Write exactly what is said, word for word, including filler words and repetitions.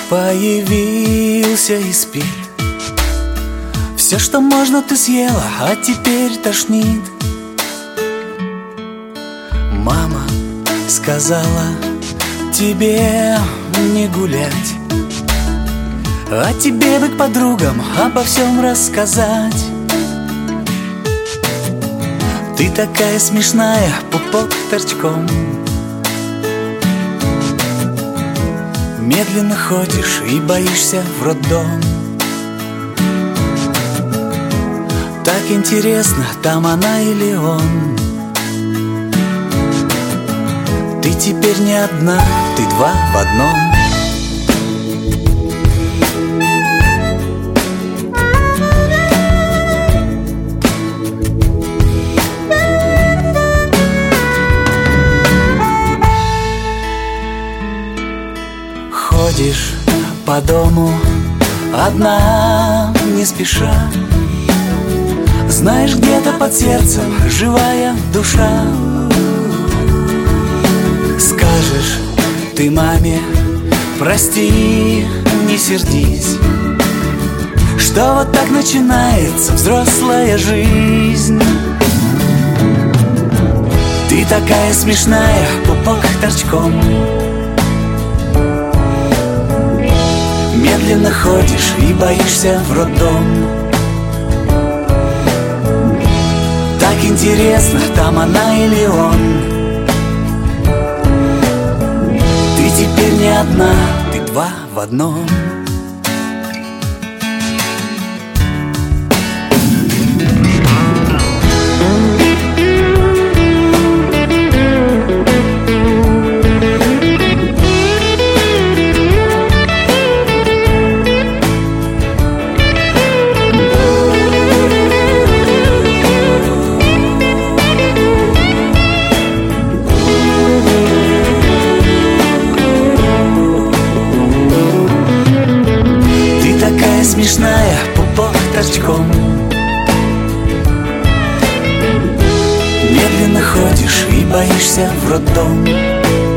Появился и спит. Все, что можно, ты съела, а теперь тошнит. Мама сказала тебе не гулять, а тебе бы к подругам обо всем рассказать. Ты такая смешная, пупок торчком. Медленно ходишь и боишься в роддом. Так интересно, там она или он. Ты теперь не одна, ты два в одном. Ходишь по дому одна, не спеша. Знаешь, где-то под сердцем живая душа. Скажешь ты маме прости, не сердись, что вот так начинается взрослая жизнь. Ты такая смешная, пупок торчком. Медленно ходишь и боишься в роддом. Так интересно, там она или он. Ты теперь не одна, ты два в одном. Смешная, пупок торчком. Медленно ходишь и боишься в роддом.